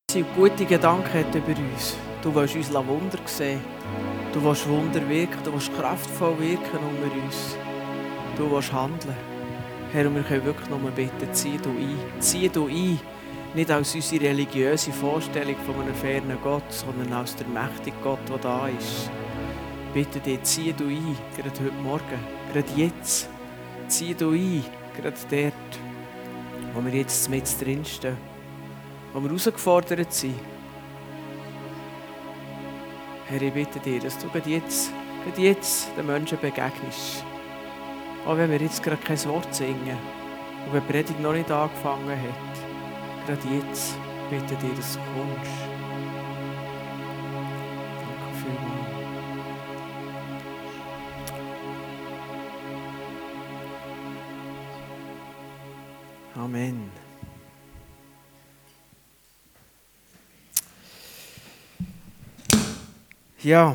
Gute Gedanken hat über uns. Du willst uns Wunder sehen. Du willst Wunder wirken. Du willst kraftvoll wirken unter uns. Du willst handeln. Herr, und wir können wirklich nur bitten, zieh du ein. Zieh du ein. Nicht als unsere religiöse Vorstellung von einem fernen Gott, sondern als der mächtige Gott, der da ist. Bitte dich, zieh du ein, gerade heute Morgen, gerade jetzt. Zieh du ein, gerade dort, wo wir jetzt mit drinstehen. Wo wir herausgefordert sind. Herr, ich bitte dir, dass du gerade jetzt den Menschen begegnest. Auch wenn wir jetzt gerade kein Wort singen und wenn die Predigt noch nicht angefangen hat. Gerade jetzt bitte dir, dass du kommst. Danke vielmals. Amen. Ja,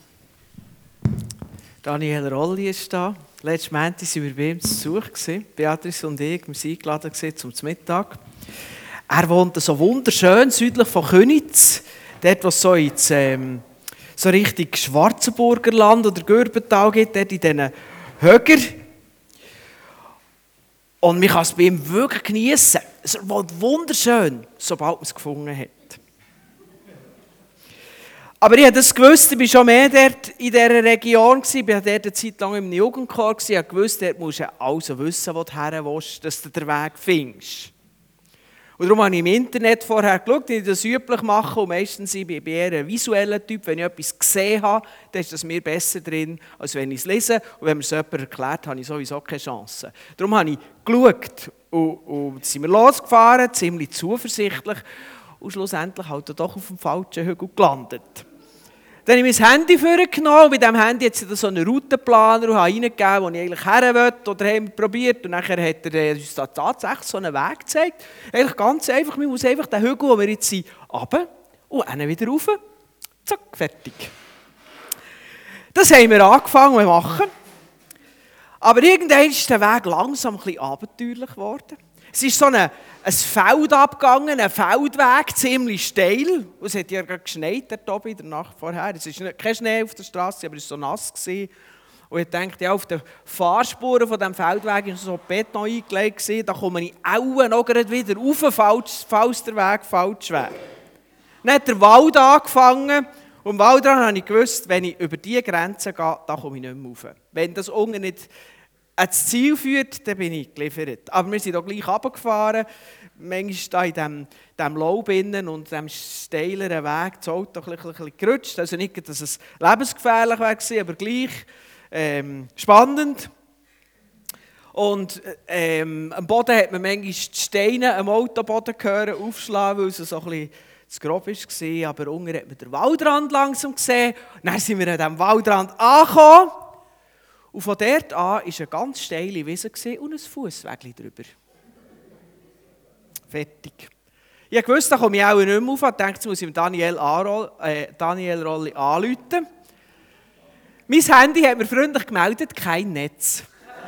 Daniel Rolli ist da. Letzten Montag waren wir bei ihm zu Besuch. Beatrice und ich, wir waren eingeladen zum Mittag. Er wohnt so wunderschön südlich von Köniz. Dort, wo es so ins so Richtung Schwarzenburger Land oder Gürbental geht, dort in diesen Höger. Und man kann es bei ihm wirklich geniessen. Es wohnt wunderschön, sobald man es gefunden hat. Aber ich habe das gewusst, ich war schon mehr dort in dieser Region. Ich war dort eine Zeit lang im Jugendchor. Ich habe gewusst, dort musst du alles wissen, wo du hin willst, dass du den Weg findest. Und darum habe ich im Internet vorher geschaut, wie ich das üblich mache. Und meistens bin ich eher ein visueller Typ. Wenn ich etwas gesehen habe, dann ist das mir besser drin, als wenn ich es lese. Und wenn mir es jemand erklärt, habe ich sowieso keine Chance. Darum habe ich geschaut und sind wir losgefahren, ziemlich zuversichtlich. Und schlussendlich halt doch auf dem falschen Hügel gelandet. Dann habe ich mein Handy vorgenommen. Bei diesem Handy hat es so einen Routenplaner und habe reingegeben, wo ich eigentlich her will. Oder haben wir probiert. Und nachher hat er uns da tatsächlich so einen Weg gezeigt. Eigentlich ganz einfach. Man muss einfach den Hügel, wo wir jetzt sind, runter und dann wieder rauf. Zack, fertig. Das haben wir angefangen zu machen. Aber irgendwann ist der Weg langsam ein bisschen abenteuerlich geworden. Es ist so ein Feld abgegangen, ein Feldweg, ziemlich steil. Und es hat ja gerade geschneit dort oben in der Nacht vorher. Es war kein Schnee auf der Straße, aber es war so nass gewesen. Und ich dachte, ja, auf den Fahrspuren von diesem Feldweg war so Beton eingelegt. Da komme ich auch noch wieder rauf, falls der Weg falsch wäre. Dann hat der Wald angefangen. Und im Waldrand habe ich gewusst, wenn ich über diese Grenze gehe, da komme ich nicht mehr rauf. Wenn das unten nicht ans Ziel führt, dann bin ich geliefert. Aber wir sind auch gleich runtergefahren. Manchmal da in diesem Laub innen und diesem steileren Weg das Auto ein bisschen gerutscht. Also nicht, dass es lebensgefährlich war, aber gleich spannend. Und am Boden hat man manchmal die Steine am Autoboden gehört, aufschlagen, weil es so ein bisschen zu grob war. Aber unten hat man den Waldrand langsam gesehen. Dann sind wir an diesem Waldrand angekommen. Und von dort an war eine ganz steile Wiese und ein Fussweg drüber. Fertig. Ich wusste, da komme ich auch nicht mehr auf. Ich dachte, jetzt muss ich Daniel Rolli anrufen. Mein Handy hat mir freundlich gemeldet, kein Netz.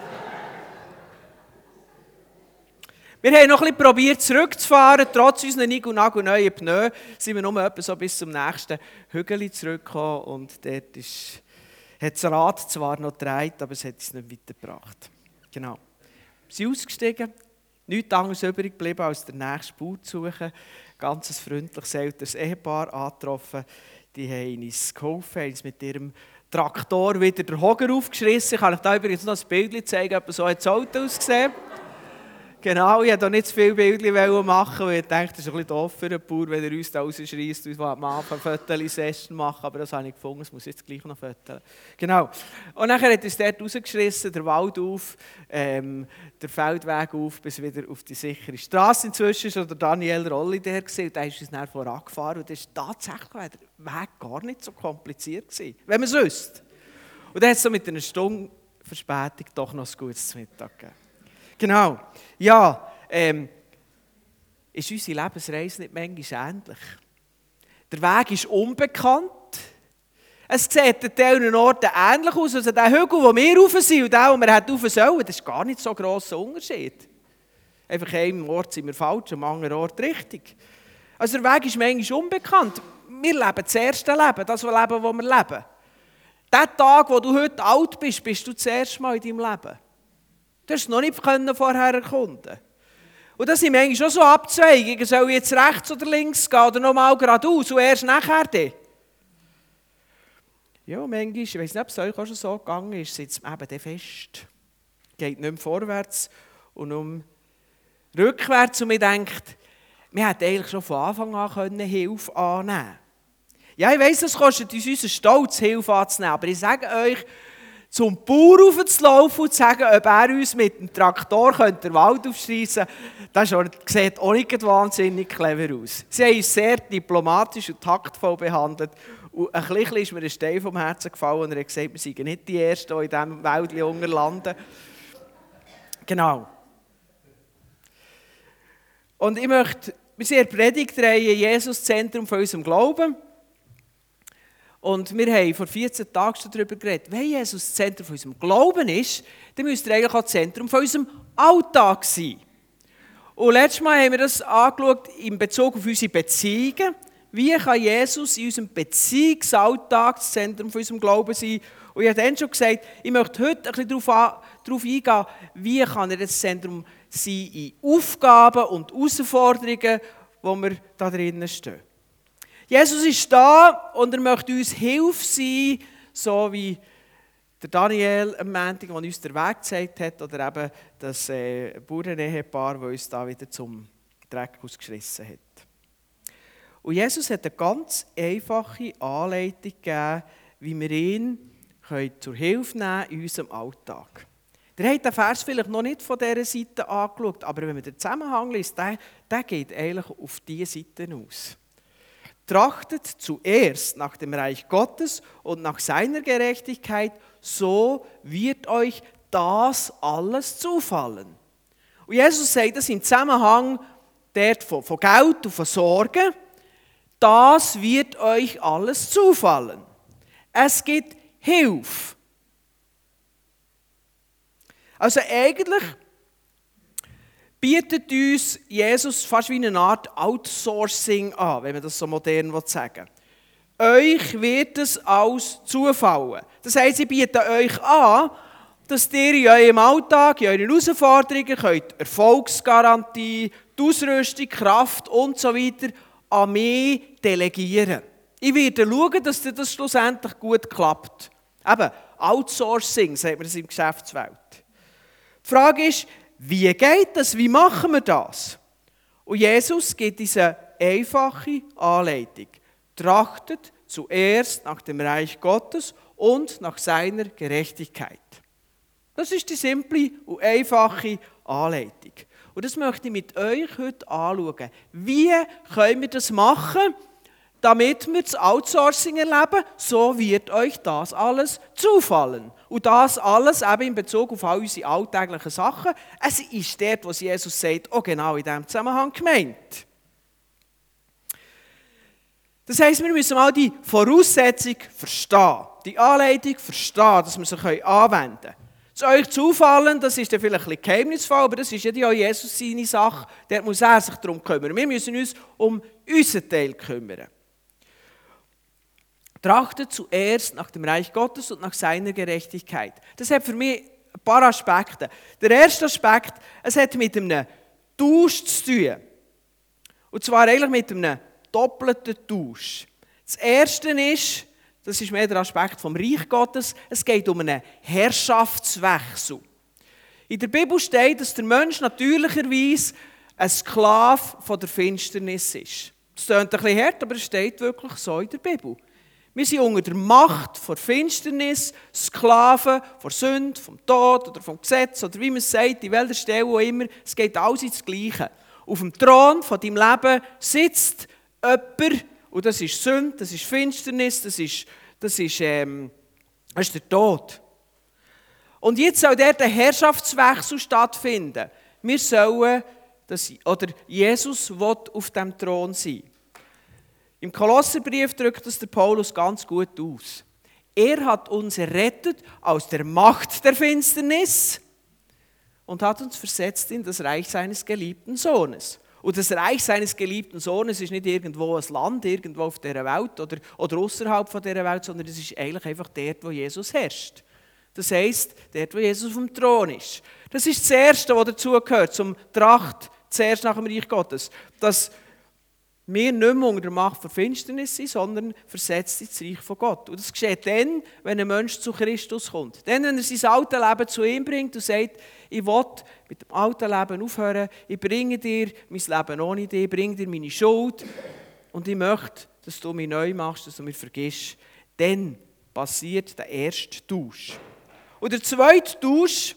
Wir haben noch ein bisschen probiert zurückzufahren. Trotz unseren neuen Pneu sind wir nur etwa so bis zum nächsten Hügel zurückgekommen. Und dort hat das Rad zwar noch gedreht, aber es hat uns nicht weitergebracht. Genau. Wir sind ausgestiegen, nichts anderes übrig geblieben, als den nächsten Spur zu suchen. Ganz ein freundliches älteres Ehepaar angetroffen. Die haben uns geholfen, haben uns mit ihrem Traktor wieder den Hocker aufgeschrissen. Ich kann euch da übrigens noch ein Bild zeigen, ob so hat das Auto ausgesehen. Genau, ich wollte hier nicht zu viele Bilder machen, weil ich dachte, das ist ein bisschen doof für einen Bauer, wenn er uns da rausschreisst und am Anfang eine Foto-Session machen. Aber das habe ich gefunden, das muss jetzt gleich noch fotografieren. Genau. Und dann hat es dort rausgeschrissen, der Wald auf, der Feldweg auf, bis wieder auf die sichere Straße. Inzwischen war der Daniel Rolli der und der ist uns dann vorangefahren. Und das war tatsächlich der Weg gar nicht so kompliziert gewesen, wenn man es wüsste. Und dann hat es so mit einer Stunde Verspätung doch noch ein gutes Mittag gegeben. Genau. Ja, ist unsere Lebensreise nicht manchmal ähnlich? Der Weg ist unbekannt. Es sieht an diesen Orten ähnlich aus. Also der Hügel, wo wir rauf sind und der, wo wir rauf sollen, das ist gar nicht so ein grosser Unterschied. Einfach an einem Ort sind wir falsch, am anderen Ort richtig. Also der Weg ist manchmal unbekannt. Wir leben das erste Leben, das Leben, das wir leben. Der Tag, wo du heute alt bist, bist du das erste Mal in deinem Leben. Du hast es noch nicht vorher erkunden. Und das sind manchmal schon so Abzweigungen. Soll ich jetzt rechts oder links gehen oder nochmal geradeaus und erst nachher dann? Ja, manchmal, ich weiss nicht, ob es euch auch schon so gegangen ist, sitzt man eben fest. Geht nicht mehr vorwärts und um rückwärts und man denkt, wir hätten eigentlich schon von Anfang an Hilfe annehmen können. Ja, ich weiss, das kostet uns unseren Stolz, Hilfe anzunehmen, aber ich sage euch, zum Bauer raufzulaufen und zu sagen, ob er uns mit dem Traktor den Wald aufschreissen könnte, das sieht auch nicht wahnsinnig clever aus. Sie haben uns sehr diplomatisch und taktvoll behandelt. Und ein bisschen ist mir ein Stein vom Herzen gefallen und er hat gesagt, wir seien nicht die Ersten, die in diesem Wäldchen unten landen. Genau. Und ich möchte, wir sind in der Predigtreihe Jesus Zentrum von unserem Glauben. Und wir haben vor 14 Tagen schon darüber geredet, wenn Jesus das Zentrum von unserem Glauben ist, dann müsste er eigentlich auch das Zentrum von unserem Alltag sein. Und letztes Mal haben wir das angeschaut in Bezug auf unsere Beziehungen. Wie kann Jesus in unserem Beziehungsalltag das Zentrum von unserem Glauben sein? Und ich habe dann schon gesagt, ich möchte heute ein bisschen darauf eingehen, wie kann er das Zentrum sein in Aufgaben und Herausforderungen, wo wir da drinnen stehen. Jesus ist da und er möchte uns Hilfe sein, so wie der Daniel am Montag, der uns den Weg gezeigt hat, oder eben das Bauernehepaar, das uns da wieder zum Dreck ausgeschissen hat. Und Jesus hat eine ganz einfache Anleitung gegeben, wie wir ihn zur Hilfe nehmen können in unserem Alltag. Ihr habt den Vers vielleicht noch nicht von dieser Seite angeschaut, aber wenn man den Zusammenhang liest, der geht eigentlich auf diese Seite aus. Trachtet zuerst nach dem Reich Gottes und nach seiner Gerechtigkeit, so wird euch das alles zufallen. Und Jesus sagt das im Zusammenhang dort von Geld und von Sorgen. Das wird euch alles zufallen. Es gibt Hilfe. Also eigentlich bietet uns Jesus fast wie eine Art Outsourcing an, wenn man das so modern sagen will. Euch wird es alles zufallen. Das heisst, ich biete euch an, dass ihr in eurem Alltag, in euren Herausforderungen könnt Erfolgsgarantie, die Ausrüstung, Kraft und so weiter an mich delegieren. Ich werde schauen, dass das schlussendlich gut klappt. Eben, Outsourcing, sagt man das in der Geschäftswelt. Die Frage ist, wie geht das? Wie machen wir das? Und Jesus gibt diese einfache Anleitung. Trachtet zuerst nach dem Reich Gottes und nach seiner Gerechtigkeit. Das ist die simple und einfache Anleitung. Und das möchte ich mit euch heute anschauen. Wie können wir das machen, damit wir das Outsourcing erleben? So wird euch das alles zufallen. Und das alles eben in Bezug auf all unsere alltäglichen Sachen. Es ist dort, was Jesus sagt, auch genau in diesem Zusammenhang gemeint. Das heisst, wir müssen mal die Voraussetzung verstehen, die Anleitung verstehen, dass wir sie anwenden können. Es euch zufallen, das ist dann vielleicht ein bisschen geheimnisvoll, aber das ist ja auch Jesus seine Sache, dort muss er sich darum kümmern. Wir müssen uns um unseren Teil kümmern. Trachtet zuerst nach dem Reich Gottes und nach seiner Gerechtigkeit. Das hat für mich ein paar Aspekte. Der erste Aspekt, es hat mit einem Tausch zu tun. Und zwar eigentlich mit einem doppelten Tausch. Das erste ist, das ist mehr der Aspekt vom Reich Gottes, es geht um einen Herrschaftswechsel. In der Bibel steht, dass der Mensch natürlicherweise ein Sklave von der Finsternis ist. Das klingt ein bisschen hart, aber es steht wirklich so in der Bibel. Wir sind unter der Macht von Finsternis, Sklaven von Sünde, vom Tod oder vom Gesetz oder wie man es sagt, in welcher Stelle auch immer. Es geht alles ins Gleiche. Auf dem Thron von deinem Leben sitzt jemand, und das ist Sünde, das ist Finsternis, das ist der Tod. Und jetzt soll dort ein Herrschaftswechsel stattfinden. Wir sollen, oder Jesus will auf dem Thron sein. Im Kolosserbrief drückt das der Paulus ganz gut aus. Er hat uns errettet aus der Macht der Finsternis und hat uns versetzt in das Reich seines geliebten Sohnes. Und das Reich seines geliebten Sohnes ist nicht irgendwo ein Land, irgendwo auf dieser Welt oder außerhalb von dieser Welt, sondern es ist eigentlich einfach dort, wo Jesus herrscht. Das heisst, dort, wo Jesus auf dem Thron ist. Das ist das Erste, was dazugehört, zum Tracht zuerst nach dem Reich Gottes. Dass wir nicht mehr unter der Macht der Finsternis sind, sondern versetzt ins Reich von Gott. Und das geschieht dann, wenn ein Mensch zu Christus kommt. Dann, wenn er sein altes Leben zu ihm bringt und sagt, ich will mit dem alten Leben aufhören, ich bringe dir mein Leben ohne dich, ich bringe dir meine Schuld und ich möchte, dass du mich neu machst, dass du mich vergisst. Dann passiert der erste Tausch. Und der zweite Tausch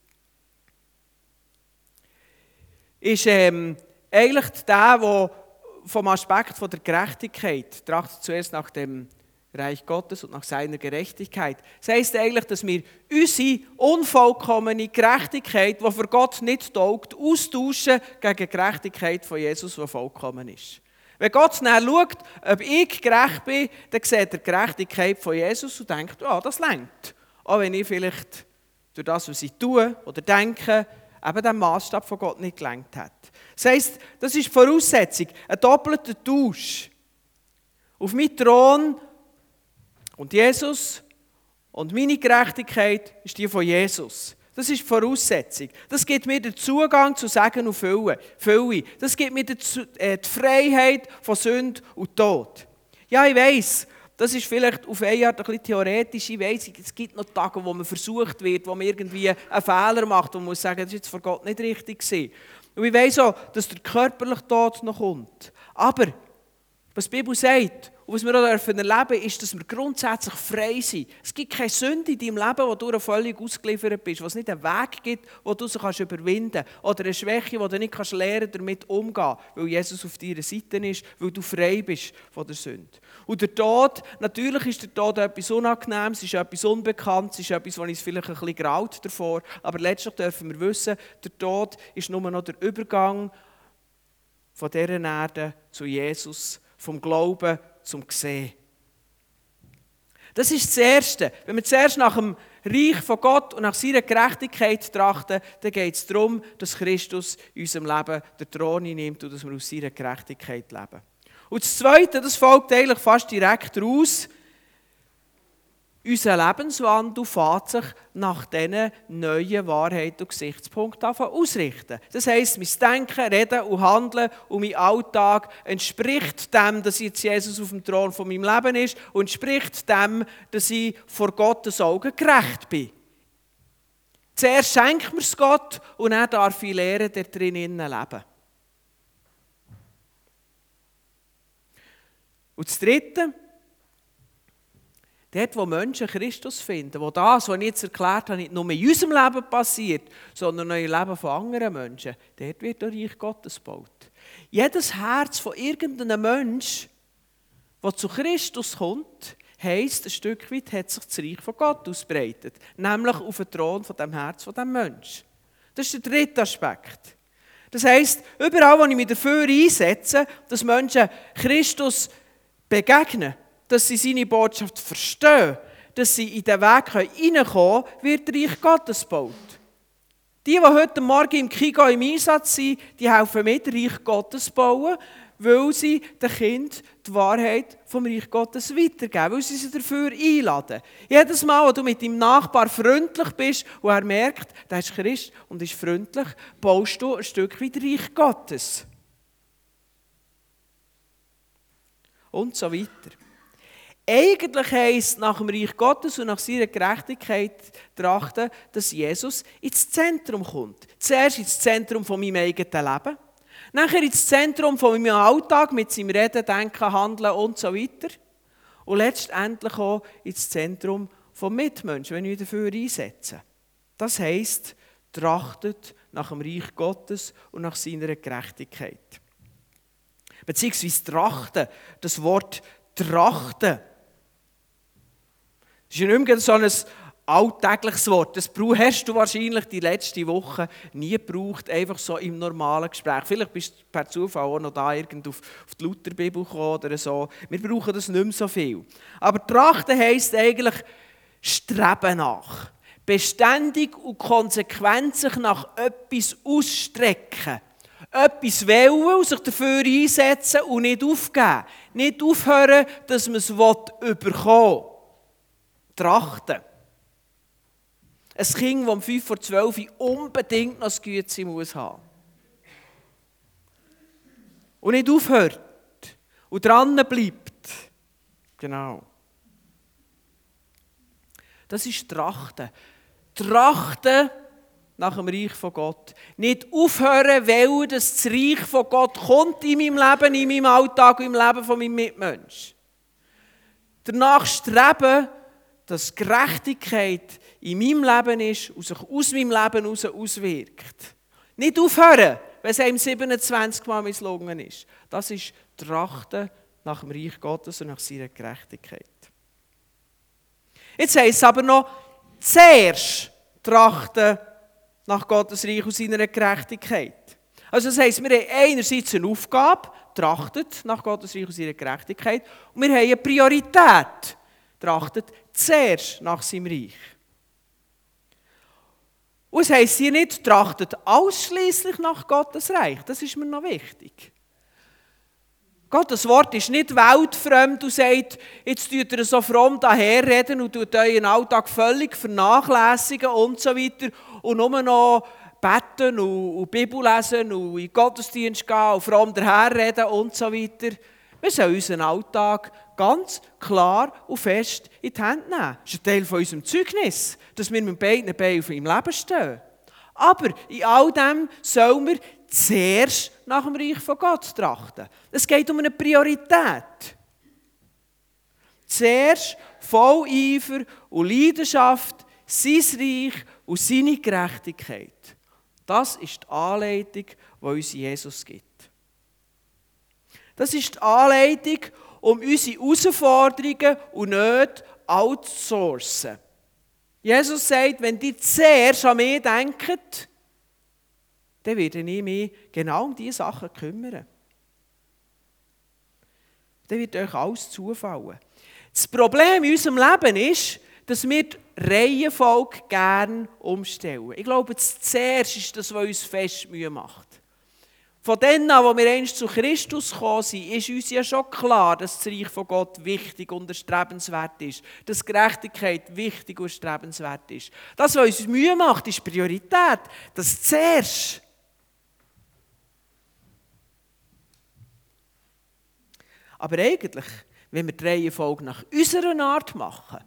ist eigentlich der vom Aspekt von der Gerechtigkeit. Trachtet zuerst nach dem Reich Gottes und nach seiner Gerechtigkeit. Das heisst eigentlich, dass wir unsere unvollkommene Gerechtigkeit, die für Gott nicht taugt, austauschen gegen die Gerechtigkeit von Jesus, die vollkommen ist. Wenn Gott dann schaut, ob ich gerecht bin, dann sieht er die Gerechtigkeit von Jesus und denkt, oh, das reicht. Auch wenn ich vielleicht durch das, was ich tue oder denke, eben den Maßstab von Gott nicht gelenkt hat. Das heisst, das ist die Voraussetzung, ein doppelter Tausch. Auf meinen Thron und Jesus und meine Gerechtigkeit ist die von Jesus. Das ist die Voraussetzung. Das gibt mir den Zugang zu Segen und Fülle. Das gibt mir die Freiheit von Sünde und Tod. Ja, ich weiss, das ist vielleicht auf eine Art ein bisschen theoretisch. Ich weiss, es gibt noch Tage, wo man versucht wird, wo man irgendwie einen Fehler macht und man muss sagen, das war jetzt vor Gott nicht richtig gewesen. Und ich weiss auch, dass der körperliche Tod noch kommt. Aber, was die Bibel sagt, und was wir auch erleben dürfen, ist, dass wir grundsätzlich frei sind. Es gibt keine Sünde in deinem Leben, wo du völlig ausgeliefert bist, wo es nicht einen Weg gibt, wo du sie überwinden kannst. Oder eine Schwäche, wo du nicht lernen kannst, damit umzugehen, weil Jesus auf deiner Seite ist, weil du frei bist von der Sünde. Und der Tod, natürlich ist der Tod etwas Unangenehmes, es ist etwas Unbekanntes, es ist etwas, was uns vielleicht ein bisschen graut davor. Aber letztlich dürfen wir wissen, der Tod ist nur noch der Übergang von dieser Erde zu Jesus, vom Glauben zum Sehen. Das ist das Erste. Wenn wir zuerst nach dem Reich von Gott und nach seiner Gerechtigkeit trachten, dann geht es darum, dass Christus in unserem Leben den Thron einnimmt und dass wir aus seiner Gerechtigkeit leben. Und das Zweite, das folgt eigentlich fast direkt daraus. Unser Lebenswandel fängt sich nach diesen neuen Wahrheiten und Gesichtspunkten ausrichten. Das heisst, mein Denken, Reden und Handeln und mein Alltag entspricht dem, dass jetzt Jesus auf dem Thron von meinem Leben ist und entspricht dem, dass ich vor Gottes Augen gerecht bin. Zuerst schenkt mir es Gott und dann darf ich lernen, da drinnen leben. Und das Dritte, dort, wo Menschen Christus finden, wo das, was ich jetzt erklärt habe, nicht nur in unserem Leben passiert, sondern auch im Leben von anderen Menschen, dort wird der Reich Gottes gebaut. Jedes Herz von irgendeinem Menschen, der zu Christus kommt, heisst, ein Stück weit hat sich das Reich von Gott ausbreitet, nämlich auf den Thron von dem Herz von dem Menschen. Das ist der dritte Aspekt. Das heisst, überall, wo ich mich dafür einsetze, dass Menschen Christus begegnen, dass sie seine Botschaft verstehen, dass sie in den Weg hineinkommen können, wird das Reich Gottes gebaut. Die heute Morgen im Kigo im Einsatz sind, die helfen mit, das Reich Gottes zu bauen, weil sie den Kindern die Wahrheit vom Reich Gottes weitergeben, weil sie sie dafür einladen. Jedes Mal, wenn du mit deinem Nachbar freundlich bist und er merkt, der ist Christ und ist freundlich, baust du ein Stück weit das Reich Gottes. Und so weiter. Eigentlich heisst nach dem Reich Gottes und nach seiner Gerechtigkeit trachten, dass Jesus ins Zentrum kommt. Zuerst ins Zentrum von meinem eigenen Leben, nachher ins Zentrum von meinem Alltag mit seinem Reden, Denken, Handeln und so weiter. Und letztendlich auch ins Zentrum von Mitmenschen, wenn ich mich dafür einsetze. Das heisst, trachtet nach dem Reich Gottes und nach seiner Gerechtigkeit. Beziehungsweise trachten, das Wort trachten. Das ist ja nicht mehr so ein alltägliches Wort. Das hast du wahrscheinlich die letzte Woche nie gebraucht, einfach so im normalen Gespräch. Vielleicht bist du per Zufall auch noch da irgendwo auf die Lutherbibel gekommen oder so. Wir brauchen das nicht mehr so viel. Aber trachten heisst eigentlich streben nach. Beständig und konsequent sich nach etwas ausstrecken. Etwas wollen und sich dafür einsetzen und nicht aufgeben. Nicht aufhören, dass man es bekommen will. Trachten. Ein Kind, das um 5 vor 12 unbedingt noch das Güte muss haben. Und nicht aufhört. Und dran bleibt. Genau. Das ist Trachten. Trachten nach dem Reich von Gott. Nicht aufhören, weil das Reich von Gott kommt in meinem Leben, in meinem Alltag und im Leben von meinem Mitmenschen. Danach streben, dass Gerechtigkeit in meinem Leben ist und sich aus meinem Leben heraus auswirkt. Nicht aufhören, wenn es einem 27 Mal misslungen ist. Das ist Trachten nach dem Reich Gottes und nach seiner Gerechtigkeit. Jetzt heisst es aber noch, zuerst trachten nach Gottes Reich und seiner Gerechtigkeit. Also das heisst, wir haben einerseits eine Aufgabe, trachtet nach Gottes Reich und seiner Gerechtigkeit, und wir haben eine Priorität, trachtet zuerst nach seinem Reich. Und es heisst hier nicht, trachtet ausschließlich nach Gottes Reich. Das ist mir noch wichtig. Gottes Wort ist nicht weltfremd und sagt, jetzt tut ihr so fromm daherreden und tut euren Alltag völlig vernachlässigen und so weiter und nur noch beten und Bibel lesen und in den Gottesdienst gehen und fromm daherreden und so weiter. Wir sollen unseren Alltag ganz klar und fest in die Hände nehmen. Das ist ein Teil von unserem Zeugnis, dass wir mit beiden Beinen auf dem Leben stehen. Aber in all dem sollen wir zuerst nach dem Reich von Gott trachten. Es geht um eine Priorität. Zuerst voll Eifer und Leidenschaft, sein Reich und seine Gerechtigkeit. Das ist die Anleitung, die uns Jesus gibt. Das ist die Anleitung, um unsere Herausforderungen und Nöte outzusourcen. Jesus sagt, wenn ihr zuerst an mich denkt, dann werde ich mich genau um diese Sachen kümmern. Dann wird euch alles zufallen. Das Problem in unserem Leben ist, dass wir die Reihenfolge gerne umstellen. Ich glaube, das zuerst ist das, was uns fest Mühe macht. Von dann an, wo wir einst zu Christus gekommen sind, ist uns ja schon klar, dass das Reich von Gott wichtig und erstrebenswert ist. Dass Gerechtigkeit wichtig und erstrebenswert ist. Das, was uns Mühe macht, ist Priorität. Das zuerst. Aber eigentlich, wenn wir die Reihenfolge nach unserer Art machen,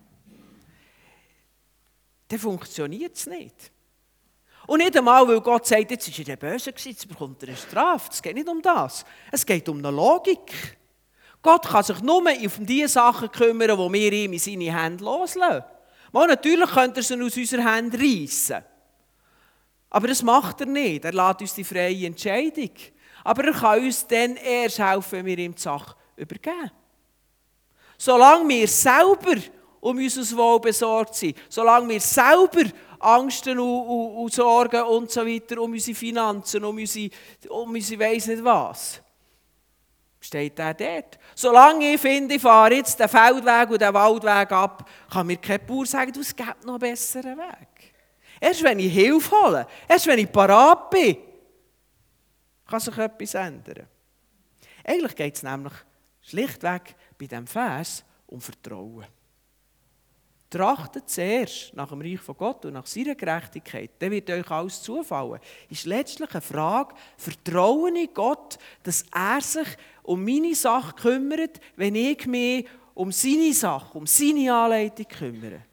dann funktioniert es nicht. Und nicht einmal, weil Gott sagt, jetzt ist er böse gewesen, jetzt bekommt er eine Strafe. Es geht nicht um das. Es geht um eine Logik. Gott kann sich nur um die Sachen kümmern, die wir ihm in seine Hände loslassen. Mal, natürlich könnte er sie aus unseren Händen reissen. Aber das macht er nicht. Er lässt uns die freie Entscheidung. Aber er kann uns dann erst helfen, wenn wir ihm die Sache übergeben. Solange wir selber um unser Wohl besorgt sind, solange wir selber Angsten und Sorgen und so weiter um unsere Finanzen, um unsere weiss nicht was, steht er dort. Solange ich finde, ich fahre jetzt den Feldweg und den Waldweg ab, kann mir kein Bauer sagen, es gibt noch einen besseren Weg. Erst wenn ich Hilfe hole, erst wenn ich parat bin, kann sich etwas ändern. Eigentlich geht es nämlich schlichtweg bei diesem Vers um Vertrauen. Trachtet zuerst nach dem Reich von Gott und nach seiner Gerechtigkeit, dann wird euch alles zufallen. Ist letztlich eine Frage, vertraue ich Gott, dass er sich um meine Sache kümmert, wenn ich mich um seine Sache, um seine Anleitung kümmere.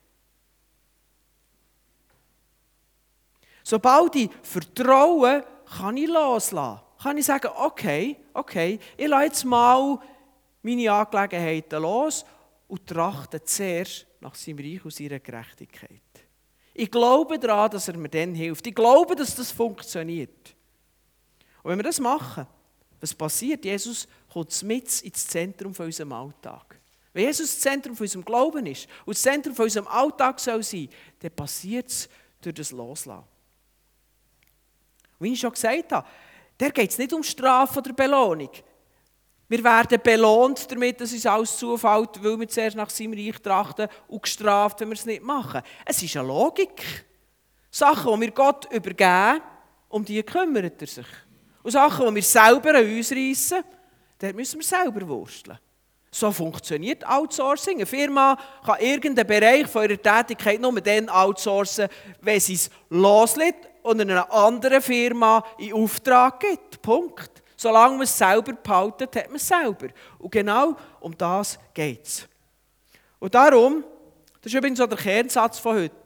Sobald ich vertraue, kann ich loslassen. Kann ich sagen, okay, ich lasse jetzt mal meine Angelegenheiten los und trachte zuerst nach seinem Reich und seiner Gerechtigkeit. Ich glaube daran, dass er mir dann hilft. Ich glaube, dass das funktioniert. Und wenn wir das machen, was passiert? Jesus kommt mit ins Zentrum von unserem Alltag. Wenn Jesus das Zentrum von unserem Glauben ist und das Zentrum von unserem Alltag soll sein, dann passiert es durch das Loslassen. Wie ich schon gesagt habe, da geht es nicht um Strafe oder Belohnung. Wir werden belohnt damit, dass uns alles zufällt, weil wir zuerst nach seinem Reich trachten und gestraft, wenn wir es nicht machen. Es ist eine Logik. Sachen, die wir Gott übergeben, um die kümmert er sich. Und Und Sachen, die wir selber an uns reissen, dort müssen wir selber wursteln. So funktioniert Outsourcing. Eine Firma kann irgendeinen Bereich von ihrer Tätigkeit nur dann outsourcen, wenn sie es loslässt und einer anderen Firma in Auftrag gibt. Punkt. Solange man es selber behaltet, hat man es selber. Und genau um das geht es. Und darum, das ist übrigens auch der Kernsatz von heute.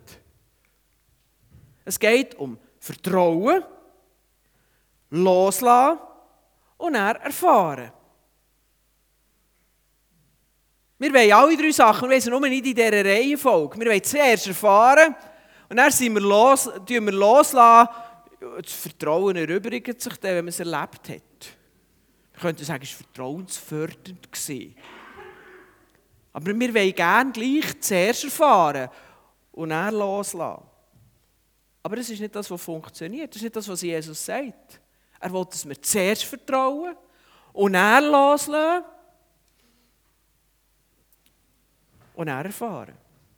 Es geht um Vertrauen, Loslassen und dann erfahren. Wir wollen alle 3 Sachen, wir wollen sie nur nicht in dieser Reihenfolge. Wir wollen zuerst erfahren und dann tun wir loslassen. Das Vertrauen erübrigt sich dann, wenn man es erlebt hat. Man könnte sagen, es war vertrauensfördernd. Aber wir wollen gerne gleich zuerst erfahren und dann loslassen. Aber das ist nicht das, was funktioniert. Das ist nicht das, was Jesus sagt. Er will, dass wir zuerst vertrauen und dann loslassen. Und dann erfahren.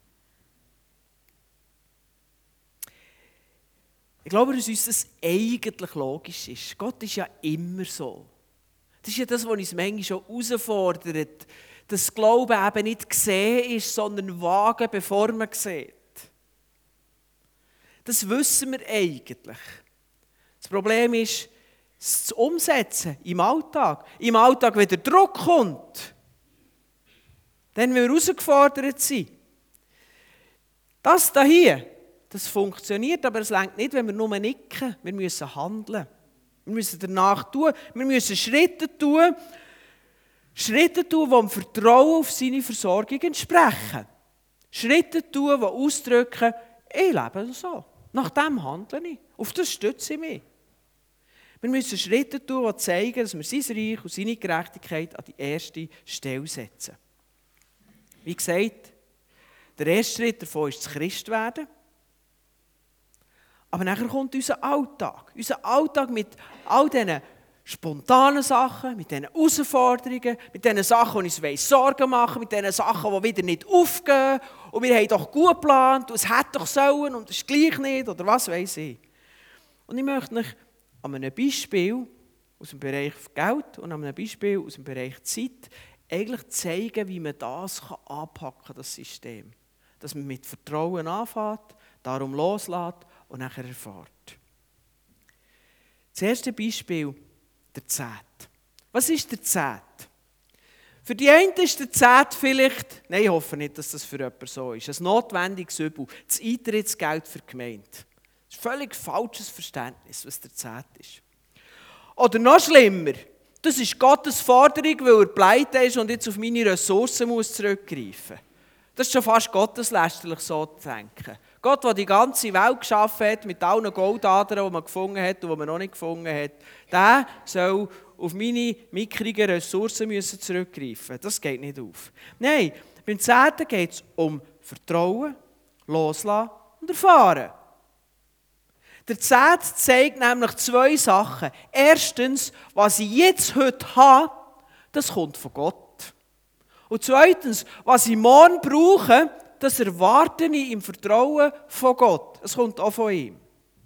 Ich glaube, dass uns das eigentlich logisch ist. Gott ist ja immer so. Das ist ja das, was uns manchmal schon herausfordert, dass Glauben eben nicht gesehen ist, sondern wagen, bevor man sieht. Das wissen wir eigentlich. Das Problem ist, es zu umsetzen im Alltag. Im Alltag, wenn der Druck kommt, dann wir herausgefordert sind. Das hier, das funktioniert, aber es reicht nicht, wenn wir nur nicken. Wir müssen handeln. Wir müssen danach tun. Wir müssen Schritte tun, die dem Vertrauen auf seine Versorgung entsprechen. Schritte tun, die ausdrücken, ich lebe so. Nach dem handle ich. Auf das stütze ich mich. Wir müssen Schritte tun, die zeigen, dass wir sein Reich und seine Gerechtigkeit an die erste Stelle setzen. Wie gesagt, der erste Schritt davon ist das Christwerden. Aber nachher kommt unser Alltag. Unser Alltag mit all diesen spontanen Sachen, mit diesen Herausforderungen, mit diesen Sachen, die uns Sorgen machen, mit diesen Sachen, die wieder nicht aufgehen. Und wir haben doch gut geplant und es hätte doch sollen und es ist gleich nicht oder was weiß ich. Und ich möchte euch an einem Beispiel aus dem Bereich Geld und an einem Beispiel aus dem Bereich Zeit eigentlich zeigen, wie man das anpacken kann, das System. Dass man mit Vertrauen anfängt, darum loslässt und nachher erfährt. Das erste Beispiel, der Zehnt. Was ist der Zehnt? Für die einen ist der Zehnt vielleicht, nein, ich hoffe nicht, dass das für jemanden so ist, ein notwendiges Übel, das Eintrittsgeld für die Gemeinde. Das ist ein völlig falsches Verständnis, was der Zehnt ist. Oder noch schlimmer, das ist Gottes Forderung, weil er pleite ist und jetzt auf meine Ressourcen muss zurückgreifen muss. Das ist schon fast gotteslästerlich, so zu denken. Gott, der die ganze Welt geschaffen hat, mit allen Goldadern, die man gefunden hat und die man noch nicht gefunden hat, der soll auf meine mickrigen Ressourcen müssen zurückgreifen. Das geht nicht auf. Nein, beim Zehnten geht es um Vertrauen, Loslassen und Erfahren. Der Zehnte zeigt nämlich 2 Sachen. Erstens, was ich jetzt heute habe, das kommt von Gott. Und zweitens, was ich morgen brauche, das erwarte ich im Vertrauen von Gott. Es kommt auch von ihm.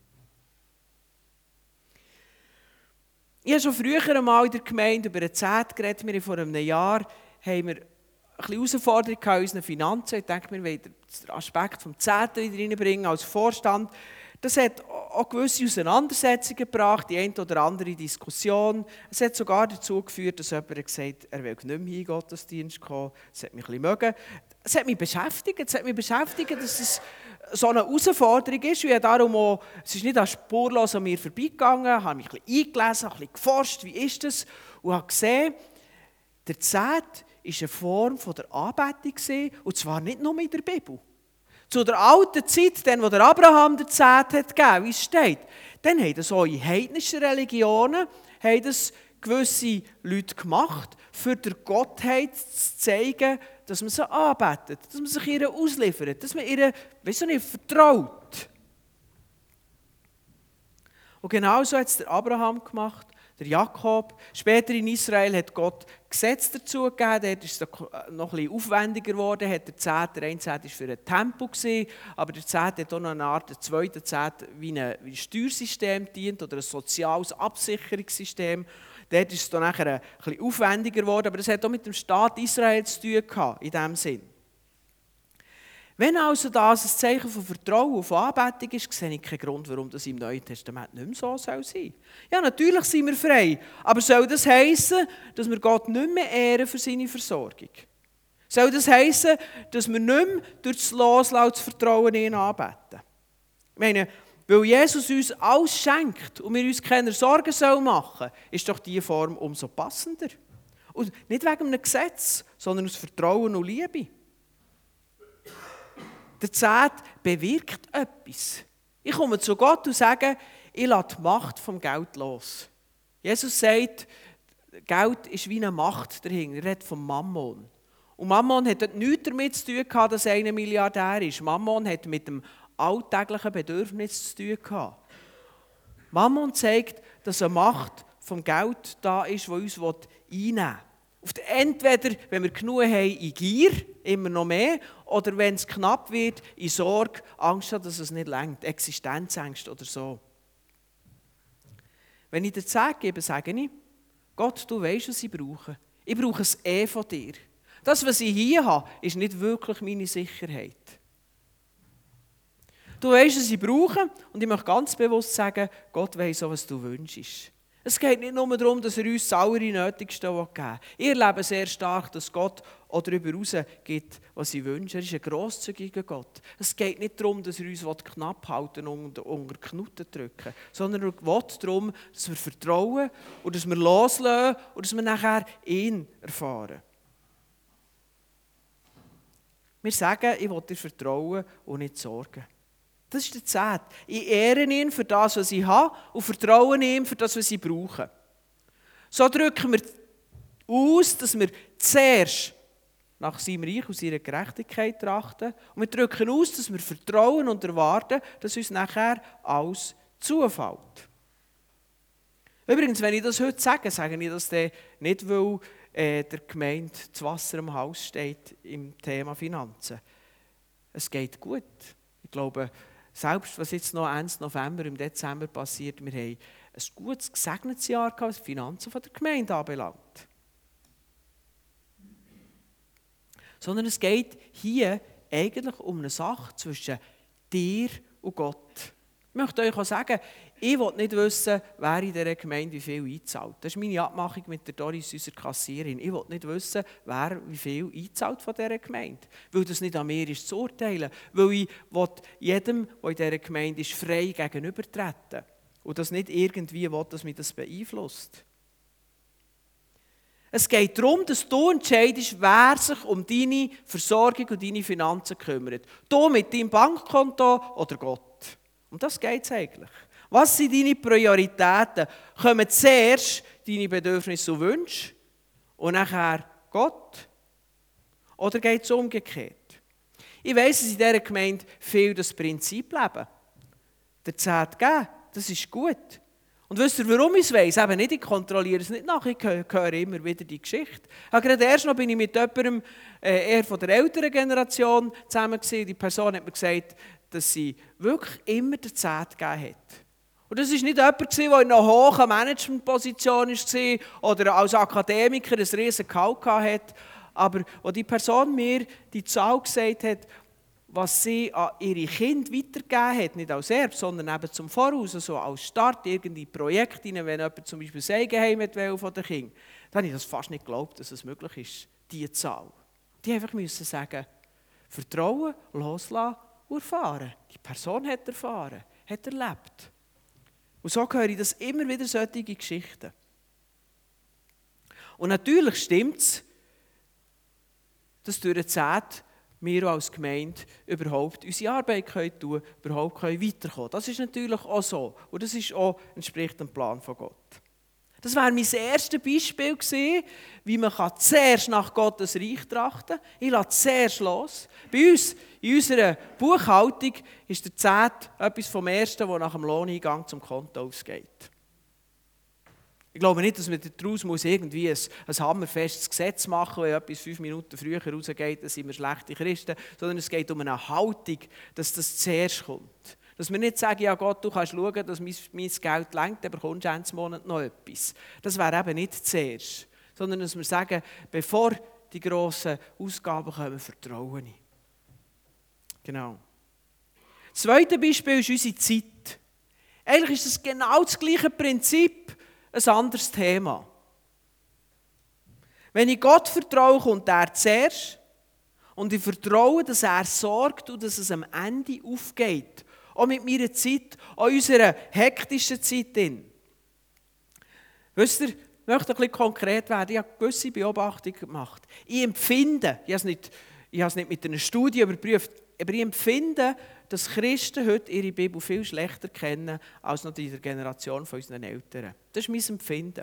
Ich habe schon früher einmal in der Gemeinde über den Zehnten geredet. Wir haben vor einem Jahr haben wir ein bisschen Herausforderung in unseren Finanzen. Ich denke, wir wollen den Aspekt des Zehnten wieder reinbringen als Vorstand. Das hat auch gewisse Auseinandersetzungen gebracht, die eine oder andere Diskussion. Es hat sogar dazu geführt, dass jemand gesagt hat, er will nicht mehr in den Gottesdienst kommen. Das hat mich ein bisschen mögen. Es hat mich beschäftigt, dass es so eine Herausforderung ist. Und darum auch, es ist nicht spurlos an mir vorbeigegangen. Ich habe mich ein bisschen eingelesen, ein bisschen geforscht, wie ist das? Und habe gesehen, der Zehnte war eine Form der Anbetung, und zwar nicht nur in der Bibel. Zu der alten Zeit, dann, wo der Abraham den Zehnten gegeben, wie es steht, dann haben das auch in heidnischen Religionen haben das gewisse Leute gemacht, für der Gottheit zu zeigen, dass man sie anbetet, dass man sich ihr ausliefert, dass man ihr, weißt du nicht, vertraut. Und genau so hat es der Abraham gemacht, der Jakob. Später in Israel hat Gott Gesetze dazu gegeben, dort ist es noch ein bisschen aufwendiger geworden, hat der Zehnte, der eine Zehnte war für einen Tempel, aber der Zehnte hat auch noch eine Art, der zweite Zehnte, wie ein Steuersystem dient oder ein soziales Absicherungssystem. Dort ist es dann nachher ein bisschen aufwendiger geworden, aber das hat auch mit dem Staat Israel zu tun gehabt, in diesem Sinn. Wenn also das ein Zeichen von Vertrauen und von Anbetung ist, sehe ich keinen Grund, warum das im Neuen Testament nicht mehr so sein soll. Ja, natürlich sind wir frei, aber soll das heissen, dass wir Gott nicht mehr ehren für seine Versorgung? Soll das heissen, dass wir nicht mehr durch das Loslassen das Vertrauen in ihn anbeten? Ich meine, weil Jesus uns alles schenkt und wir uns keine Sorgen machen sollen, ist doch diese Form umso passender. Und nicht wegen einem Gesetz, sondern aus Vertrauen und Liebe. Der Zehnte bewirkt etwas. Ich komme zu Gott und sage, ich lasse die Macht vom Geld los. Jesus sagt, Geld ist wie eine Macht dahinter. Er redet vom Mammon. Und Mammon hat nichts damit zu tun gehabt, dass er ein Milliardär ist. Mammon hat mit dem alltäglichen Bedürfnis zu tun gehabt. Mammon zeigt, dass eine Macht vom Geld da ist, die uns einnehmen will. Entweder, wenn wir genug haben, in Gier, immer noch mehr, oder wenn es knapp wird, in Sorge, Angst, dass es nicht reicht, Existenzängste oder so. Wenn ich dir Zehnte gebe, sage ich, Gott, du weißt, was ich brauche. Ich brauche es von dir. Das, was ich hier habe, ist nicht wirklich meine Sicherheit. Du weißt, was ich brauche, und ich möchte ganz bewusst sagen, Gott weiss auch, was du wünschst. Es geht nicht nur darum, dass er uns das Allernötigste geben will. Ich erlebe sehr stark, dass Gott auch darüber hinaus gibt, was ich wünsche. Er ist ein grosszügiger Gott. Es geht nicht darum, dass er uns knapp halten und unter Knoten drücken, sondern er will darum, dass wir vertrauen und dass wir loslassen und dass wir nachher ihn erfahren. Wir sagen, ich will dir vertrauen und nicht sorgen. Das ist der Zehnte. Ich ehre ihn für das, was ich habe und vertraue ihm für das, was ich brauche. So drücken wir aus, dass wir zuerst nach seinem Reich und seiner Gerechtigkeit trachten. Und wir drücken aus, dass wir vertrauen und erwarten, dass uns nachher alles zufällt. Übrigens, wenn ich das heute sage, sage ich das nicht, weil der Gemeinde das Wasser am Hals steht im Thema Finanzen. Es geht gut. Ich glaube, selbst was jetzt noch Ende November, im Dezember passiert, wir haben ein gutes, gesegnetes Jahr gehabt, was die Finanzen der Gemeinde anbelangt. Sondern es geht hier eigentlich um eine Sache zwischen dir und Gott. Ich möchte euch auch sagen, ich will nicht wissen, wer in dieser Gemeinde wie viel einzahlt. Das ist meine Abmachung mit der Doris, unserer Kassiererin. Ich will nicht wissen, wer wie viel einzahlt von dieser Gemeinde. Weil das nicht an mir ist zu urteilen. Weil ich will jedem, der in dieser Gemeinde ist, frei gegenübertreten. Und das nicht irgendwie will, dass mich das beeinflusst. Es geht darum, dass du entscheidest, wer sich um deine Versorgung und deine Finanzen kümmert. Du mit deinem Bankkonto oder Gott. Um das geht es eigentlich. Was sind deine Prioritäten? Kommen zuerst deine Bedürfnisse und Wünsche und nachher Gott? Oder geht es umgekehrt? Ich weiss, dass in dieser Gemeinde viel das Prinzip leben. Der Zehnte geben, das ist gut. Und wisst ihr, warum ich es weiss? Eben nicht, ich kontrolliere es nicht nach, ich höre immer wieder die Geschichte. Gerade erst noch bin ich mit jemandem eher von der älteren Generation zusammen gewesen. Die Person hat mir gesagt, dass sie wirklich immer den Zehnte gegeben hat. Und das war nicht jemand, der in einer hohen Managementposition war oder als Akademiker ein riesen Gehalt hatte. Aber als die Person mir die Zahl gesagt hat, was sie an ihre Kinder weitergegeben hat, nicht als Erbe, sondern eben zum Voraus, also als Start, irgendein Projekt, wenn jemand zum Beispiel ein Eigenheim will von den Kindern, dann habe ich das fast nicht geglaubt, dass es möglich ist, diese Zahl. Die einfach müssen sagen, vertrauen, loslassen und erfahren. Die Person hat erfahren, hat erlebt. Und so höre ich das immer wieder solche Geschichten. Und natürlich stimmt es, dass durch den Zehnte wir als Gemeinde überhaupt unsere Arbeit tun können, überhaupt weiterkommen können. Das ist natürlich auch so. Und das ist auch, entspricht dem Plan von Gott. Das wäre mein erstes Beispiel gewesen, wie man zuerst nach Gottes Reich trachten kann. Ich lasse zuerst los. Bei uns, in unserer Buchhaltung, ist der Zehnte etwas vom Ersten, das nach dem Lohneingang zum Konto ausgeht. Ich Ich glaube nicht, dass man daraus irgendwie ein hammerfestes Gesetz machen muss, wenn etwas 5 Minuten früher rausgeht, dann sind wir schlechte Christen, sondern es geht um eine Haltung, dass das zuerst kommt. Dass wir nicht sagen, ja Gott, du kannst schauen, dass mein Geld reicht, dann bekommst du Ende Monat noch etwas. Das wäre eben nicht zuerst, sondern dass wir sagen, bevor die grossen Ausgaben kommen, vertraue ich. Genau. Das zweite Beispiel ist unsere Zeit. Eigentlich ist es genau das gleiche Prinzip, ein anderes Thema. Wenn ich Gott vertraue, kommt er zuerst und ich vertraue, dass er sorgt und dass es am Ende aufgeht. Auch mit meiner Zeit, auch unserer hektischen Zeit. Wisst ihr, ich möchte ein bisschen konkret werden. Ich habe gewisse Beobachtungen gemacht. Ich empfinde, ich habe es nicht mit einer Studie überprüft, aber ich empfinde, dass Christen heute ihre Bibel viel schlechter kennen als noch in der Generation von unseren Eltern. Das ist mein Empfinden.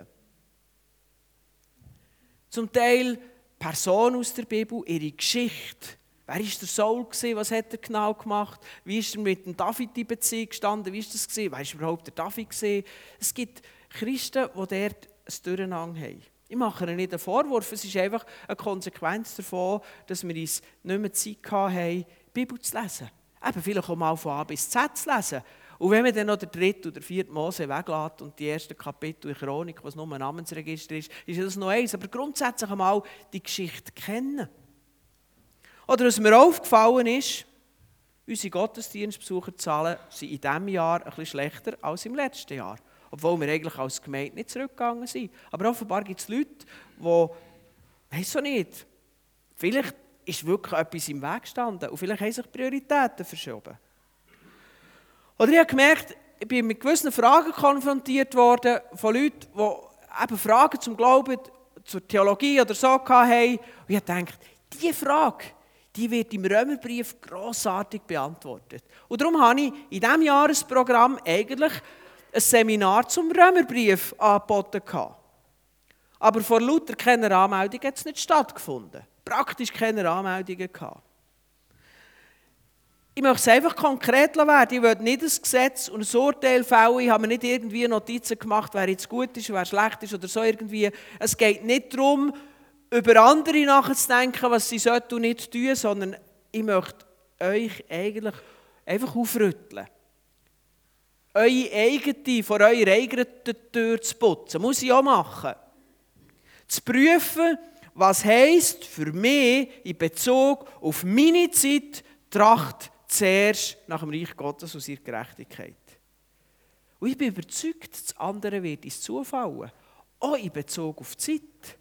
Zum Teil Personen aus der Bibel, ihre Geschichte. Wer war der Saul? Was hat er genau gemacht? Wie ist er mit dem David in Beziehung gestanden? Wie war das? Wer war überhaupt der David? Es gibt Christen, die dort ein Durcheinander haben. Ich mache ihnen nicht einen Vorwurf, es ist einfach eine Konsequenz davon, dass wir uns nicht mehr Zeit hatten, die Bibel zu lesen. Eben vielleicht auch mal von A bis Z zu lesen. Und wenn man dann noch den 3. oder 4. Mose weglässt und die ersten Kapitel in Chronik, was nur ein Namensregister ist, ist das noch eins. Aber grundsätzlich einmal die Geschichte kennen. Oder was mir aufgefallen ist, unsere Gottesdienstbesucherzahlen sind in diesem Jahr ein bisschen schlechter als im letzten Jahr. Obwohl wir eigentlich als Gemeinde nicht zurückgegangen sind. Aber offenbar gibt es Leute, die, weiss auch nicht, vielleicht ist wirklich etwas im Weg gestanden und vielleicht haben sich Prioritäten verschoben. Oder ich habe gemerkt, ich bin mit gewissen Fragen konfrontiert worden von Leuten, die eben Fragen zum Glauben, zur Theologie oder so hatten. Und ich habe gedacht, diese Frage, die wird im Römerbrief grossartig beantwortet. Und darum habe ich in diesem Jahresprogramm eigentlich ein Seminar zum Römerbrief angeboten. Aber vor lauter keiner Anmeldung hat es nicht stattgefunden. Praktisch keine Anmeldungen gehabt. Ich möchte es einfach konkret werden. Ich will nicht ein Gesetz und ein Urteil fällen. Ich habe mir nicht irgendwie Notizen gemacht, wer jetzt gut ist, wer schlecht ist oder so irgendwie. Es geht nicht darum, über andere nachzudenken, was sie sollten und nicht tun, sondern ich möchte euch eigentlich einfach aufrütteln. Eure eigene, vor eurer eigenen Tür zu putzen. Muss ich auch machen. Zu prüfen, was heisst für mich in Bezug auf meine Zeit, Tracht zuerst nach dem Reich Gottes und seiner Gerechtigkeit. Und ich bin überzeugt, das andere wird uns zufallen. Auch in Bezug auf die Zeit.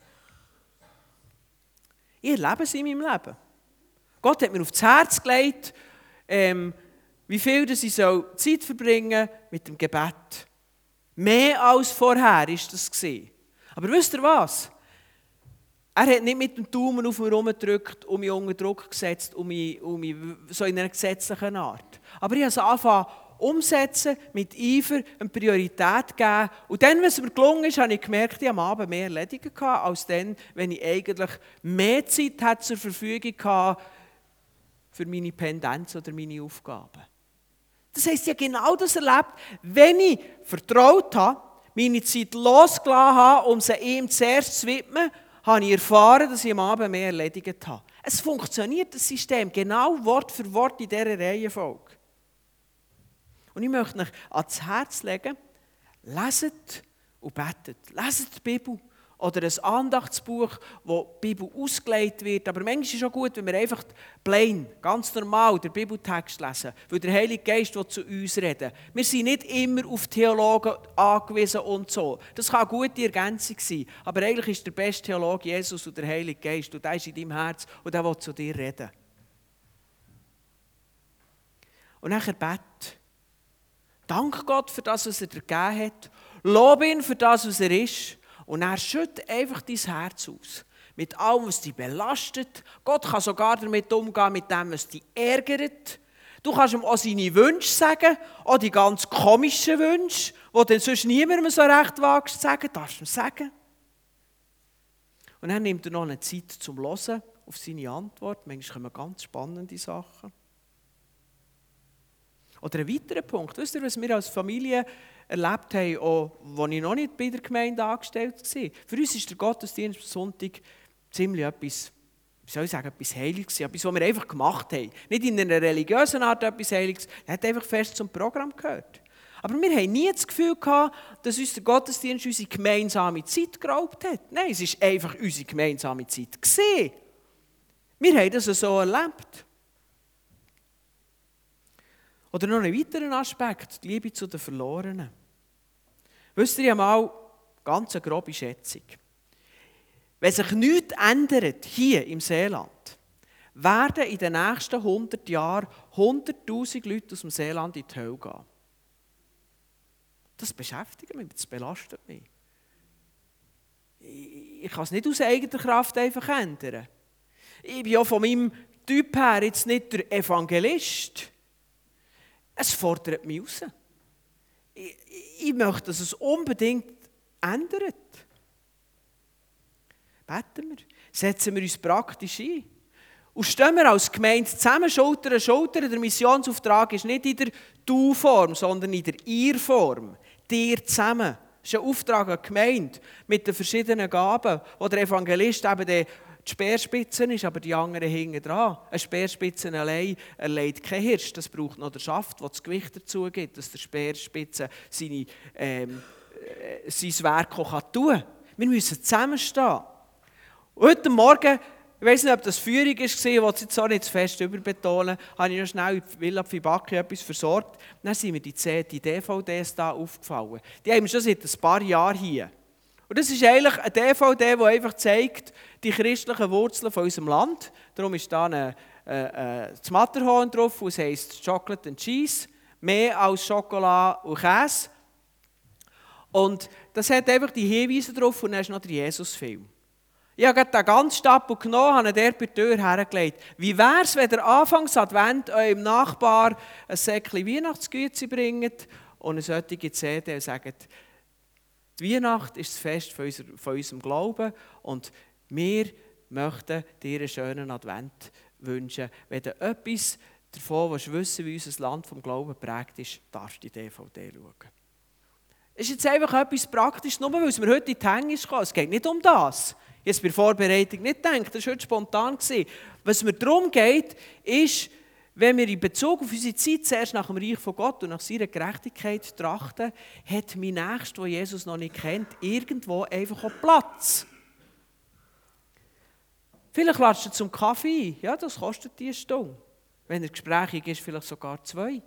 Ich erlebe es in meinem Leben. Gott hat mir aufs Herz gelegt, wie viel ich Zeit verbringen soll mit dem Gebet. Mehr als vorher war das. Aber wisst ihr was? Er hat nicht mit dem Daumen auf mich herumgedrückt und mich unter Druck gesetzt, und mich so in einer gesetzlichen Art. Aber ich habe es angefangen umsetzen, mit Eifer eine Priorität geben. Und dann, wenn es mir gelungen ist, habe ich gemerkt, ich habe am Abend mehr erledigen gehabt, als dann, wenn ich eigentlich mehr Zeit hatte zur Verfügung hatte für meine Pendenz oder meine Aufgaben. Das heisst, ich habe genau das erlebt, wenn ich vertraut habe, meine Zeit losgelassen habe, um sie ihm zuerst zu widmen, habe ich erfahren, dass ich am Abend mehr erledigt habe. Es funktioniert, das System, genau Wort für Wort in dieser Reihenfolge. Und ich möchte euch ans Herz legen, leset und betet. Leset die Bibel oder ein Andachtsbuch, wo die Bibel ausgelegt wird. Aber manchmal ist es schon gut, wenn wir einfach plain, ganz normal den Bibeltext lesen, weil der Heilige Geist will zu uns reden. Wir sind nicht immer auf Theologen angewiesen und so. Das kann eine gute Ergänzung sein. Aber eigentlich ist der beste Theologe Jesus und der Heilige Geist. Und der ist in deinem Herz und der will zu dir reden. Und nachher bete. Dank Gott für das, was er dir gegeben hat. Lob ihn für das, was er ist. Und er schüttet einfach dein Herz aus. Mit allem, was dich belastet. Gott kann sogar damit umgehen, mit dem, was dich ärgert. Du kannst ihm auch seine Wünsche sagen, auch die ganz komischen Wünsche, die dann sonst niemandem so recht wagst zu sagen, darfst du ihm sagen. Und dann nimmt er noch eine Zeit zum Hören auf seine Antwort. Manchmal kommen ganz spannende Sachen. Oder ein weiterer Punkt. Wisst ihr, was wir als Familie erlebt haben, auch als ich noch nicht bei der Gemeinde angestellt war. Für uns ist der Gottesdienst am Sonntag ziemlich etwas, wie soll ich sagen, etwas Heiliges, etwas, was wir einfach gemacht haben. Nicht in einer religiösen Art etwas Heiliges, er hat einfach fest zum Programm gehört. Aber wir haben nie das Gefühl gehabt, dass uns der Gottesdienst unsere gemeinsame Zeit geraubt hat. Nein, es war einfach unsere gemeinsame Zeit gewesen. Wir haben das so erlebt. Oder noch einen weiteren Aspekt, die Liebe zu den Verlorenen. Wisst ihr einmal, ganz eine grobe Schätzung. Wenn sich nichts ändert hier im Seeland, werden in den nächsten 100 Jahren 100'000 Leute aus dem Seeland in die Hölle gehen. Das beschäftigt mich, das belastet mich. Ich kann es nicht aus eigener Kraft einfach ändern. Ich bin ja von meinem Typ her jetzt nicht der Evangelist. Es fordert mich raus. Ich möchte, dass es unbedingt ändert. Beten wir, setzen wir uns praktisch ein. Und stehen wir als Gemeinde zusammen, Schulter an Schulter. Der Missionsauftrag ist nicht in der Du-Form, sondern in der Ihr-Form. Dir zusammen. Das ist ein Auftrag an die Gemeinde mit den verschiedenen Gaben, wo der Evangelist eben die Speerspitze ist, aber die anderen hinten dran. Eine Spitze allein erleidet kein Hirsch. Das braucht noch der Schaft, der das Gewicht dazu gibt, dass der Speerspitze sein Werk auch tun kann. Wir müssen zusammenstehen. Heute Morgen, ich weiss nicht, ob das Führung war, ich will es jetzt auch nicht zu fest überbetonen, habe ich noch schnell in Villa Fibaki etwas versorgt. Dann sind mir die DVDs da aufgefallen. Die haben wir schon seit ein paar Jahren hier. Und das ist eigentlich eine DVD, die einfach zeigt, die christlichen Wurzeln von unserem Land. Darum ist da das Matterhorn drauf, und es heisst Chocolate and Cheese, mehr als Schokolade und Käse. Und das hat einfach die Hinweise drauf, und dann ist noch der Jesus-Film. Ich habe den ganzen Stapel genommen, habe ihn dort bei der Tür hergelegt. Wie wäre es, wenn ihr Anfangs Advent eurem Nachbar ein Säckchen Weihnachtsgüte bringt und eine solche CD und sagt, die Weihnacht ist das Fest von unserem Glauben und wir möchten dir einen schönen Advent wünschen. Wenn du etwas davon wissen, wie unser Land vom Glauben geprägt ist, darfst du die DVD schauen. Es ist jetzt einfach etwas Praktisches, nur weil es mir heute in die Hände ist gekommen. Es geht nicht um das. Ich habe bei der Vorbereitung nicht gedacht, das war heute spontan. Was mir darum geht, ist, wenn wir in Bezug auf unsere Zeit zuerst nach dem Reich von Gott und nach seiner Gerechtigkeit trachten, hat mein Nächster, der Jesus noch nicht kennt, irgendwo einfach auch Platz. Vielleicht ladest du zum Kaffee ein. Ja, das kostet die Stunde. Wenn er gesprächig ist, vielleicht sogar 2.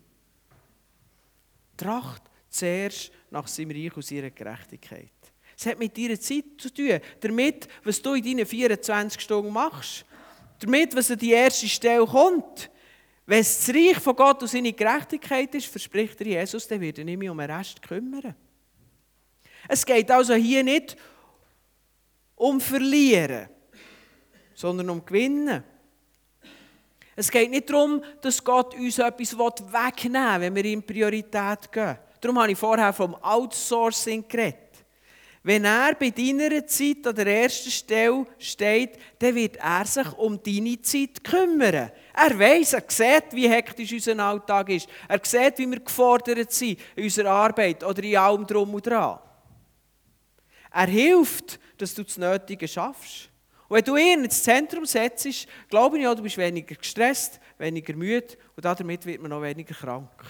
Tracht zuerst nach seinem Reich und seiner Gerechtigkeit. Es hat mit deiner Zeit zu tun, damit, was du in deinen 24 Stunden machst, damit, was an die erste Stelle kommt. Wenn es das Reich von Gott und seine Gerechtigkeit ist, verspricht dir Jesus, dann wird er nicht mehr um den Rest kümmern. Es geht also hier nicht um Verlieren, sondern um Gewinnen. Es geht nicht darum, dass Gott uns etwas wegnehmen will, wenn wir ihm Priorität geben. Darum habe ich vorher vom Outsourcing geredet. Wenn er bei deiner Zeit an der ersten Stelle steht, dann wird er sich um deine Zeit kümmern. Er weiss, er sieht, wie hektisch unser Alltag ist. Er sieht, wie wir gefordert sind in unserer Arbeit oder in allem Drum und Dran. Er hilft, dass du das Nötige schaffst. Und wenn du ihn ins Zentrum setzt, glaube ich, du bist weniger gestresst, weniger müde und damit wird man noch weniger krank.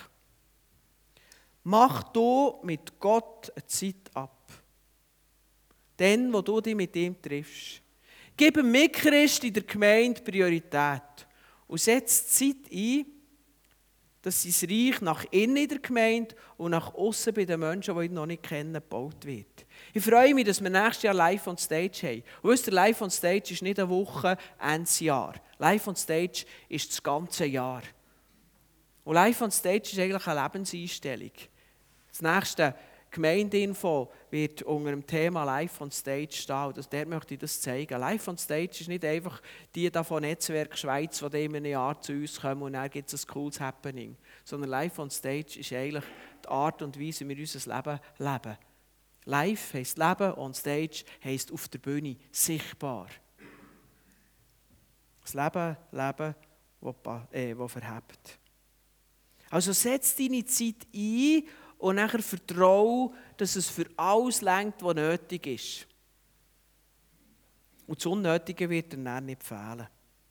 Mach du mit Gott eine Zeit ab. Dann, wo du dich mit ihm triffst. Gib einem Mitchrist in der Gemeinde Priorität und setz Zeit ein, dass sein Reich nach innen in der Gemeinde und nach außen bei den Menschen, die ihn noch nicht kennen, gebaut wird. Ich freue mich, dass wir nächstes Jahr Live on Stage haben. Und wisst ihr, Live on Stage ist nicht eine Woche, ein Jahr. Live on Stage ist das ganze Jahr. Und Live on Stage ist eigentlich eine Lebenseinstellung. Das nächste Gemeindeinfo wird unter dem Thema Live on Stage stehen. Und dort möchte ich das zeigen. Live on Stage ist nicht einfach die da von Netzwerk Schweiz, die in einem Jahr zu uns kommen und dann gibt es ein cooles Happening. Sondern Live on Stage ist eigentlich die Art und Weise, wie wir unser Leben leben. Live heisst Leben, on Stage heisst auf der Bühne, sichtbar. Das Leben, das verhebt. Also setz deine Zeit ein und nachher vertraue, dass es für alles reicht, was nötig ist. Und das Unnötige wird dann nicht fehlen.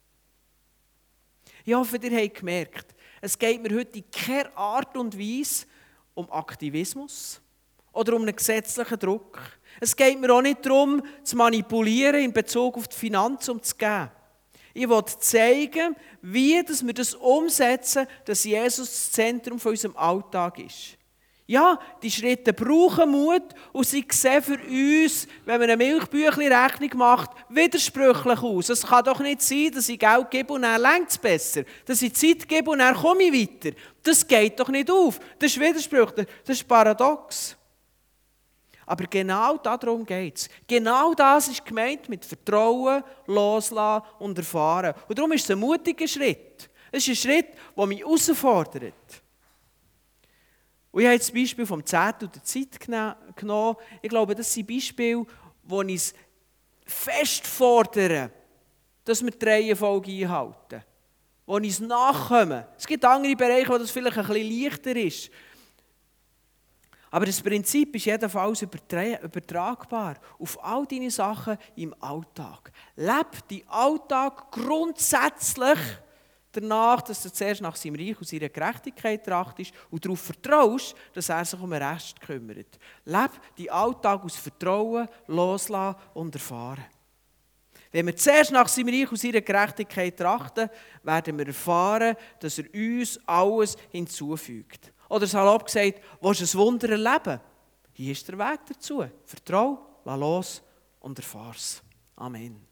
Ich hoffe, ihr habt gemerkt, es geht mir heute in keiner Art und Weise um Aktivismus oder um einen gesetzlichen Druck. Es geht mir auch nicht darum, zu manipulieren in Bezug auf die Finanzen, um zu geben. Ich will zeigen, wie wir das umsetzen, dass Jesus das Zentrum von unserem Alltag ist. Ja, die Schritte brauchen Mut und sie sehen für uns, wenn man eine Milchbüchli-Rechnung macht, widersprüchlich aus. Es kann doch nicht sein, dass ich Geld gebe und dann reicht es besser. Dass ich Zeit gebe und dann komme ich weiter. Das geht doch nicht auf. Das ist widersprüchlich, das ist paradox. Aber genau darum geht es. Genau das ist gemeint mit Vertrauen, Loslassen und Erfahren. Und darum ist es ein mutiger Schritt. Es ist ein Schritt, der mich herausfordert. Und ich habe jetzt das Beispiel vom Zettel der Zeit genommen. Ich glaube, das sind Beispiele, die uns fest fordern, dass wir die Reihenfolge einhalten. Die uns nachkommen. Es gibt andere Bereiche, wo das vielleicht ein bisschen leichter ist. Aber das Prinzip ist jedenfalls übertragbar auf all deine Sachen im Alltag. Lebe deinen Alltag grundsätzlich danach, dass du zuerst nach seinem Reich und seiner Gerechtigkeit trachtest und darauf vertraust, dass er sich um den Rest kümmert. Lebe deinen Alltag aus Vertrauen, Loslassen und Erfahren. Wenn wir zuerst nach seinem Reich und seiner Gerechtigkeit trachten, werden wir erfahren, dass er uns alles hinzufügt. Oder salopp gesagt, willst du ein Wunder erleben? Hier ist der Weg dazu. Vertrau, lass los und erfahr's. Amen.